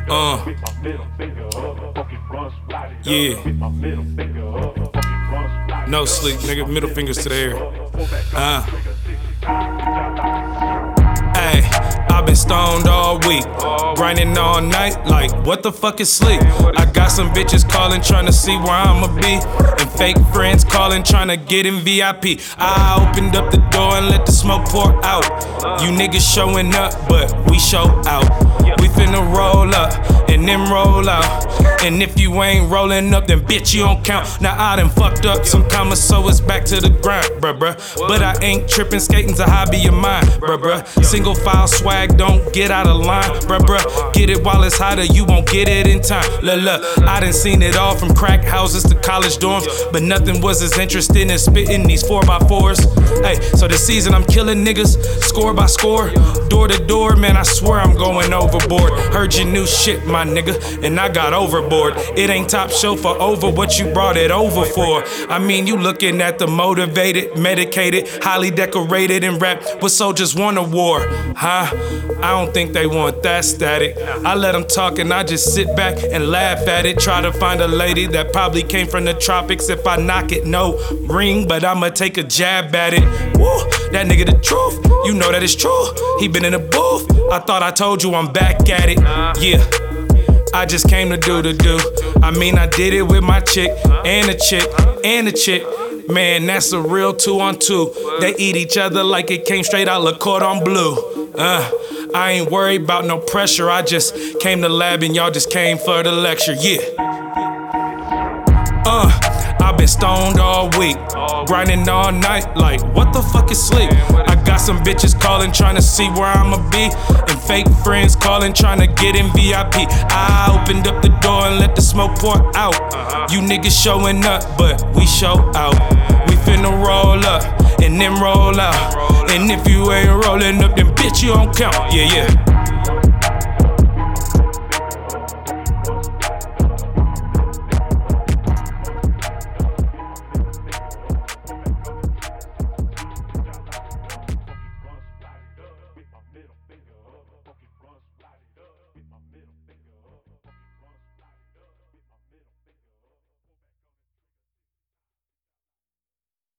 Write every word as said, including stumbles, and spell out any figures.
Uh. Yeah. No sleep, nigga. Middle fingers to the air. Uh. Hey, I've been stoned all week, grinding all night. Like, what the fuck is sleep? I got some bitches calling, trying to see where I'ma be, and fake friends calling, trying to get in V I P. I opened up the door and let the smoke pour out. You niggas showing up, but we show out. We finna roll up and then roll out. And if you ain't rolling up, then bitch, you don't count. Now I done fucked up some commas, so it's back to the grind, bruh, bruh. But I ain't tripping, skating's a hobby of mine, bruh, bruh. Single file swag, don't get out of line, bruh, bruh. Get it while it's hotter, you won't get it in time. Look, look, I done seen it all from crack houses to college dorms, but nothing was as interesting as spitting these four by fours. Hey, so this season I'm killing niggas, score by score, door to door, man, I swear I'm going overboard. Heard your new shit, my nigga, and I got overboard. It ain't top shelf or over what you brought it over for. I mean, you looking at the motivated, medicated, highly decorated, and rap with soldiers won a war, huh? I don't think they want that static. I let them talk and I just sit back and laugh at it. Try to find a lady that probably came from the tropics. If I knock it, no ring, but I'ma take a jab at it. Woo, that nigga the truth, you know that it's true. He been in the booth, I thought I told you I'm back at it. Yeah, I just came to do the do. I mean, I did it with my chick, and a chick, and a chick. Man, that's a real two on two. They eat each other like it came straight out Le Cordon Bleu. Uh, I ain't worried about no pressure. I just came to lab and y'all just came for the lecture, yeah. Uh, I've been stoned all week, grinding all night. Like, what the fuck is sleep? I got some bitches calling, trying to see where I'ma be, and fake friends calling, trying to get in V I P. I opened up the door and let the smoke pour out. You niggas showing up, but we show out. We finna roll up and then roll out. And if you ain't rolling up, then bitch, you don't count. Yeah, yeah.